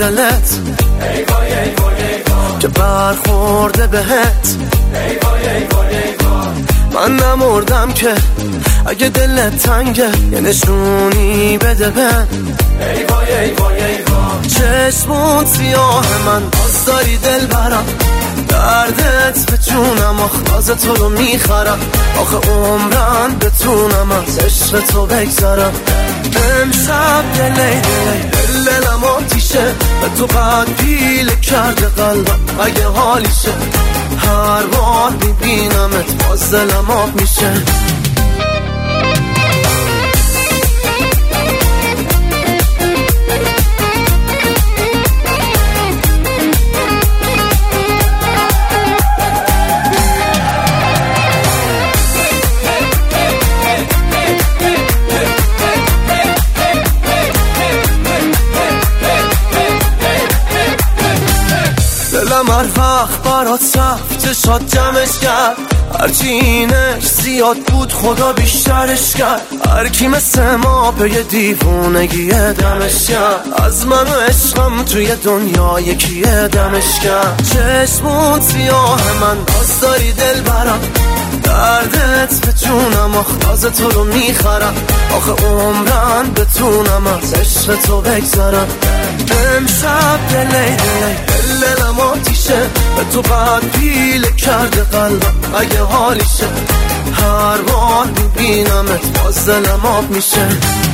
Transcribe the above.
دلت ای وای ای وای ای وای که برخورده بهت ای وای ای وای ای وای من نمردم که اگه دلت تنگه یه نشونی بده بهم ای وای ای وای ای وای چشمون سیاه من باز داری دل برم دردت به جونم آخ تو رو میخرم آخه عمرم بتونم از عشق تو بگذرم امشب دلم آتیشه به تو قد پیله کرده قلبم اگه حالیشه هر بار میبینمت باز دلم آب میشه دلم هر وقت برات رفت چشات جمعش کرد هرچی اینش زیاد بود خدا بیشترش کرد هر کی مثل ما به یه دیوونگی دمش کرد از من و عشقم توی دنیا یکی دمش کرد چشمون سیاه من باز داری دل برم دردت به جونم آخ تو رو میخرم آخه عمرم بتونم از عشق تو بگذرم امشب دلم آتیشه به تو قد پیله کرده قلبم اگه حالیشه هر بار میبینمت باز دلم آب میشه